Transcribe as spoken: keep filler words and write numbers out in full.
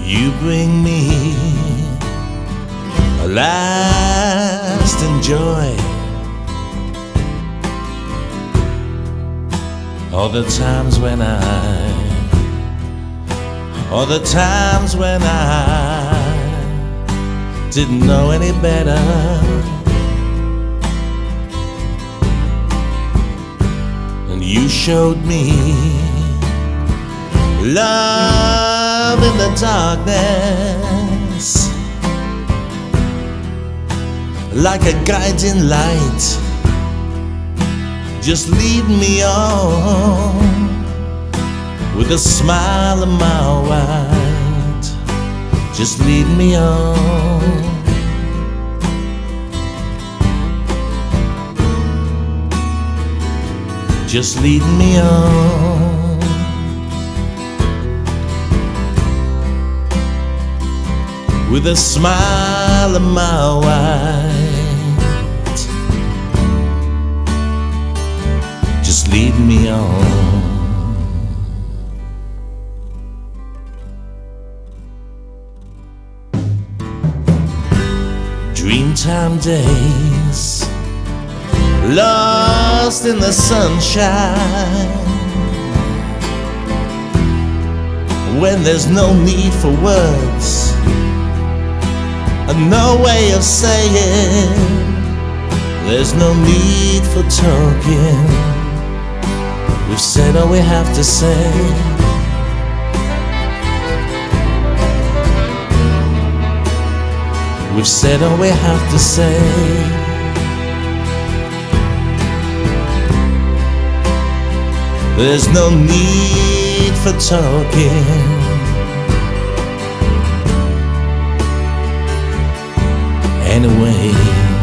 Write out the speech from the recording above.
You bring me a lasting joy. All the times when I, all the times when I didn't know any better, and you showed me love in the darkness, like a guiding light. Just lead me on with a smile a mile wide. Just lead me on. Just lead me on. With a smile a mile wide. Just lead me on. Dreamtime days, lost in the sunshine, when there's no need for words and no way of saying, there's no need for talking. We've said all we have to say. We've said all we have to say. There's no need for talking. Anyway,